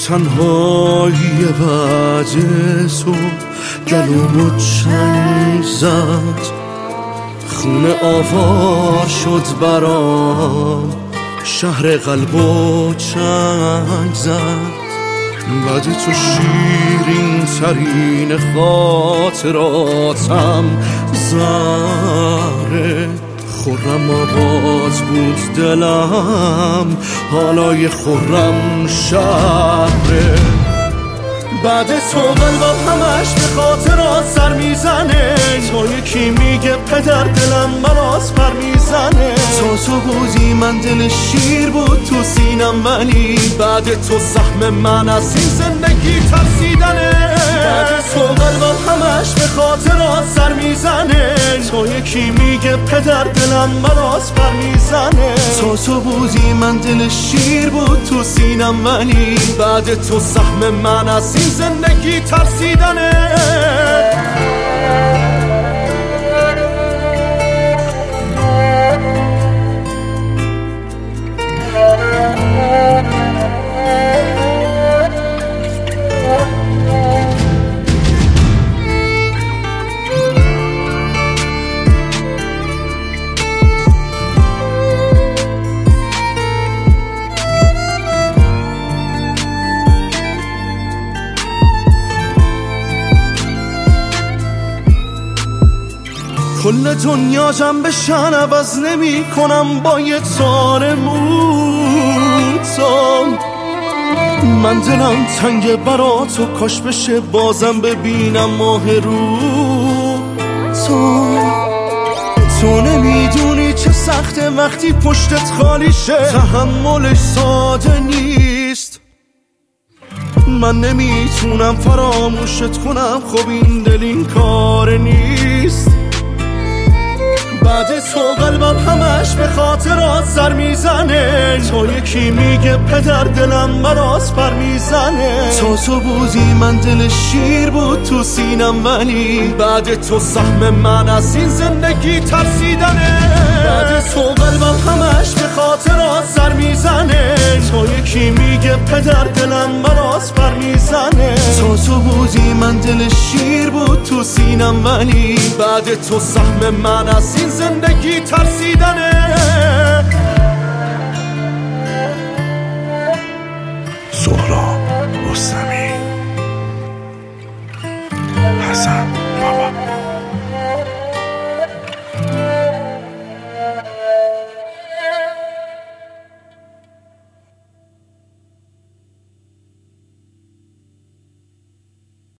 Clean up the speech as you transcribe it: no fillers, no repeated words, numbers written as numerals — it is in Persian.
تنهایی بعد تو گلومو چنگ زد، خونه آوار شد برام، شهر قلبو چنگ زد. بعد تو شیرین ترین خاطراتم زهره، خرم آباد بود دلم، حالای خرم شهره. بعد تو قلبم همش به خاطرات سر میزنه، تو یکی میگه پدر دلم براس پر میزنه. تو بودی من دل شیر بود تو سینم، ولی بعد تو سهم من از این زندگی ترسیدنه. بعد تو قلبم همش به خاطرات سر میزنه، تو یکی میگه پدر دلم براس پر میزنه. تو بودی من دل شیر بود تو سینم، ولی بعد تو سهم من از این زندگی ترسیدنه. کل دنیا جنب شن عوض نمی کنم با یه تار موتام. من دلم تنگ برا تو، کاش بشه بازم ببینم ماه رو تو نمیدونی چه سخته وقتی پشتت خالی شه، تحملش ساده نیست. من نمیتونم فراموشت کنم، خب این دل این کار نیست. بعد تو قلبم همش به خاطرات سر میزنه، تو یکی میگه پدر دلم براس پر میزنه. تو بودی من دل شیر بود تو سینم، ولی بعد تو سهم من از این زندگی ترسیدنه. بعد تو قلبم همش به خاطرات سر میزنه، تو یکی میگه پدر دلم براس پر میزنه. تو بودی من دل شیر بود تو سینم، ولی بعد تو سهم من از این زندگی ترسیدنه.